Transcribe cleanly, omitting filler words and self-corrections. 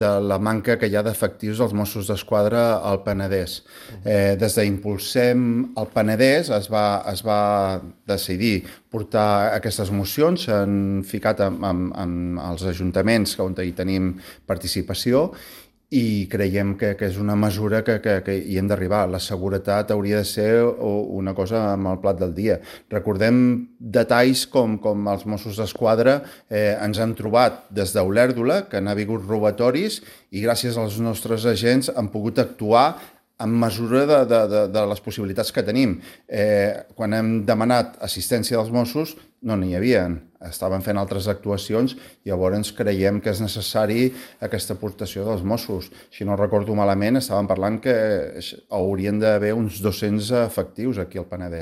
de la manca que hi ha d'efectius dels Mossos d'Esquadra al Penedès. Des d'Impulsem el Penedès es va decidir portar aquestes mocions, s'han ficat amb els ajuntaments on hi tenim participació i creiem que és una mesura que hi hem d'arribar. La seguretat hauria de ser una cosa amb el plat del dia. Recordem detalls com els Mossos d'Esquadra ens han trobat des d'Olèrdola, que han hagut robatoris i gràcies als nostres agents han pogut actuar en mesura de les possibilitats que tenim. Quan hem demanat assistència dels Mossos, no n'hi havia. Estaven fent altres actuacions i llavors creiem que és necessari aquesta aportació dels Mossos. Si no recordo malament, estàvem parlant que haurien d'haver uns 200 efectius aquí al Penedès.